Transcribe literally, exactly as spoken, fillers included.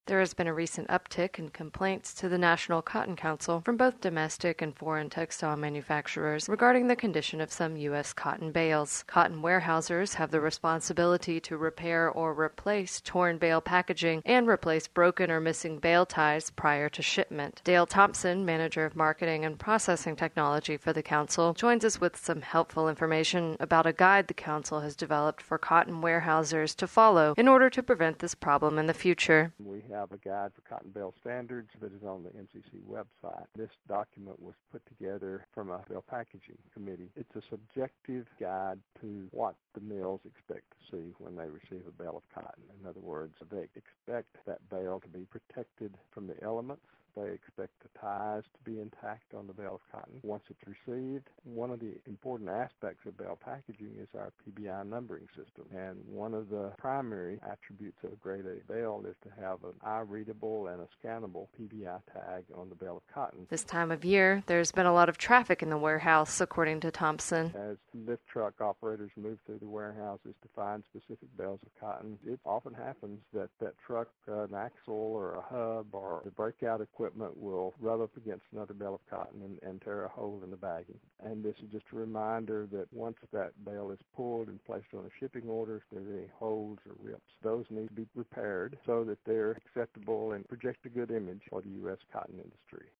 There has been a recent uptick in complaints to the National Cotton Council from both domestic and foreign textile manufacturers regarding the condition of some U S cotton bales. Cotton warehousers have the responsibility to repair or replace torn bale packaging and replace broken or missing bale ties prior to shipment. Dale Thompson, Manager of Marketing and Processing Technology for the Council, joins us with some helpful information about a guide the Council has developed for cotton warehousers to follow in order to prevent this problem in the future. We have a guide for cotton bale standards that is on the M C C website. This document was put together from a bale packaging committee. It's a subjective guide to what the mills expect to see when they receive a bale of cotton. In other words, they expect that bale to be protected from the elements. They expect the ties to be intact on the bale of cotton once it's received. One of the important aspects of bale packaging is our P B I numbering system. And one of the primary attributes of a grade A bale is to have an eye-readable and a scannable P B I tag on the bale of cotton. This time of year, there's been a lot of traffic in the warehouse, according to Thompson. As lift truck operators move through the warehouses to find specific bales of cotton, it often happens that that truck, uh, an axle or a hub or the breakout equipment equipment will rub up against another bale of cotton and, and tear a hole in the bagging. And this is just a reminder that once that bale is pulled and placed on a shipping order, if there's any holes or rips, those need to be repaired so that they're acceptable and project a good image for the U S cotton industry.